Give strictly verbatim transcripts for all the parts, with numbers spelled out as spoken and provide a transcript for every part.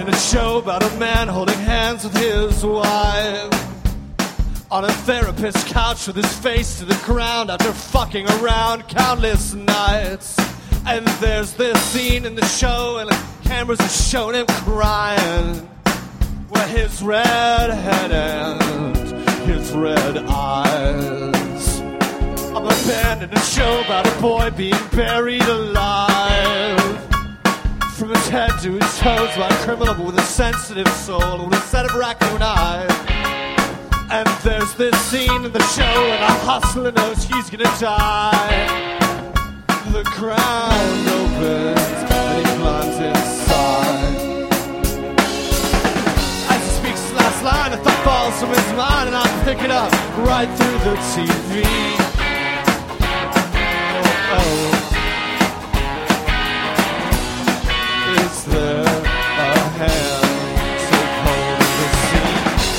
in a show about a man holding hands with his wife on a therapist's couch with his face to the ground after fucking around countless nights. And there's this scene in the show and the cameras are showing him crying, where his red head and his red eyes. I'm abandoning a show about a boy being buried alive, from his head to his toes by a criminal with a sensitive soul with a set of raccoon eyes. And there's this scene in the show and a hustler knows he's gonna die. The ground opens and he climbs inside. As he speaks the last line, a thought falls from his mind, and I pick it up right through the T V. Oh, oh. Is there a hand to hold the sea?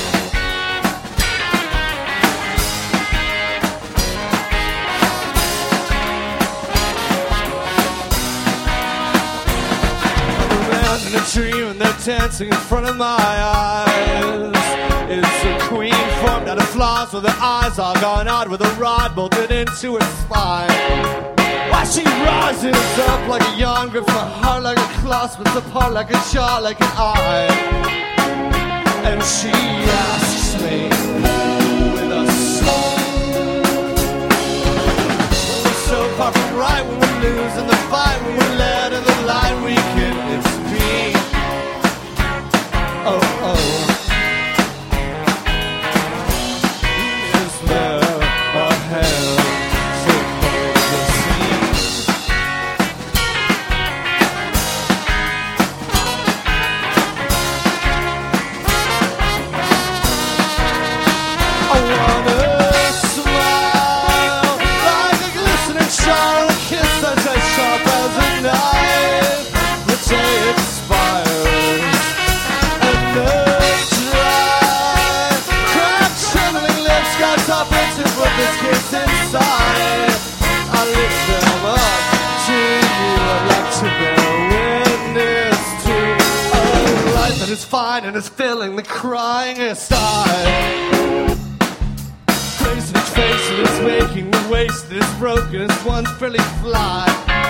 I'm around in a dream and they're dancing in front of my eyes. It's a queen formed out of flaws with her eyes all gone out with a rod bolted into her spine. Why she rises up like a yawn, grips my heart like a claw, splits apart like a jaw, like an eye. And she asks me with a song, we're so far from right when we lose in the fight, when we're led in the light, we can speak. Oh, oh. Is there a hand to hold the sea? I wanna smile like a glistening shard, a kiss that's as sharp as a knife. The day expires and the dry, cracked, trembling lips got top into put this kiss inside. I lift them up to you. I'd like to bear witness to a light that is fine and is filling the cryingest eye. Grace in its face that is making the waste that is broken as one's fairly fly.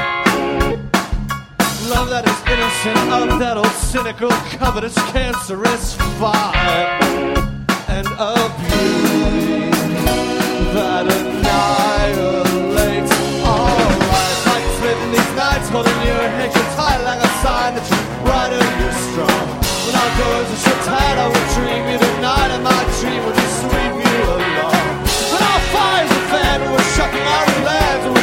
Love that is innocent of that old cynical, covetous, cancerous fire. And a beauty that annihilates all life. Like living these nights, holding your head tight like a sign that you're brighter, you're strong. When our doors are shut tight, I will dream you tonight, and my dream will just sweep you along. When our fires are fed, we're shucking our plans,